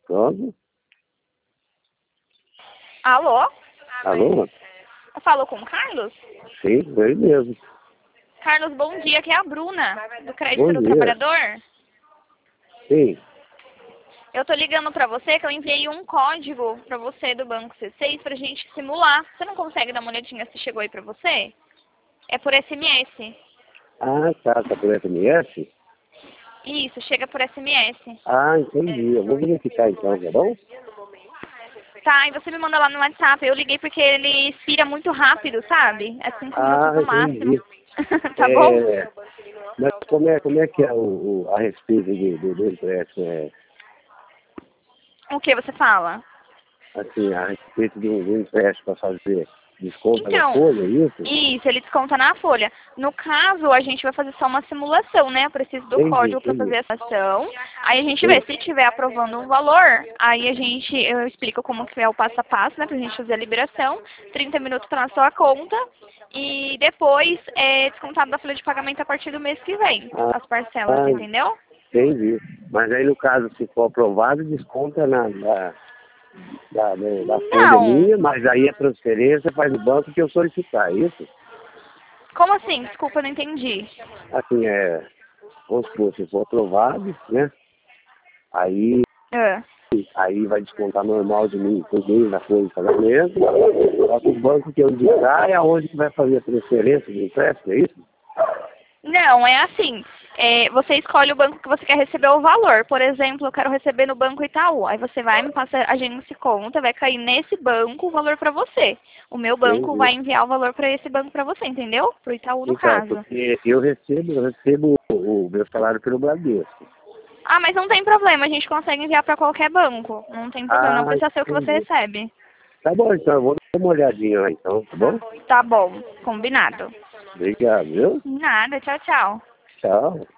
Pronto. Alô? Alô? Eu falo com o Carlos? Sim, ele mesmo. Carlos, bom dia. Aqui é a Bruna, do Crédito Bom do dia. Trabalhador. Sim. Eu tô ligando pra você que eu enviei um código pra você do Banco C6 pra gente simular. Você não consegue dar uma olhadinha se chegou aí pra você? É por SMS. Ah, tá por SMS? Isso, chega por SMS. Ah, entendi. Eu vou verificar então, tá bom? Tá, e você me manda lá no WhatsApp. Eu liguei porque ele expira muito rápido, sabe? É 5 minutos Ah, no máximo. entendi. Tá bom? Mas como é que é a respeito do empréstimo? O que você fala? Assim, a respeito do empréstimo para fazer desconto na Então, folha, é isso? isso, ele desconta na folha. No caso, a gente vai fazer só uma simulação, né? Eu preciso do código para Entendi. fazer essa ação. Aí a gente vê, Sim, se estiver aprovando um valor, aí eu explico como que é o passo a passo, né? Pra gente fazer a liberação. 30 minutos tá na sua conta. E depois é descontado da folha de pagamento a partir do mês que vem. As parcelas, ah, entendeu? entendi. Mas aí, no caso, se for aprovado, desconta da folha Não. minha, mas aí a transferência faz o banco que eu solicitar, é isso? Como assim? Desculpa, eu não entendi. Assim, vamos supor, se for aprovado, né? Aí, Ah. aí vai descontar normal de mim, por meio da folha de pagamento. Só que o banco que eu indicar é aonde que vai fazer a transferência do empréstimo, é isso? Não, é assim. Você escolhe o banco que você quer receber o valor. Por exemplo, eu quero receber no Banco Itaú. Aí você vai, me passa a agência conta, vai cair nesse banco o valor para você. O meu banco Entendi. vai enviar o valor para esse banco para você, entendeu? Pro Itaú, no Então, caso. porque eu recebo o meu salário pelo Bradesco. Ah, mas não tem problema, a gente consegue enviar para qualquer banco. Não tem problema, não Ah, precisa ser o que você entendi. recebe. Tá bom, então, eu vou dar uma olhadinha lá, então, tá bom? Tá bom, combinado. Obrigado, viu? Nada, tchau, tchau. Tchau.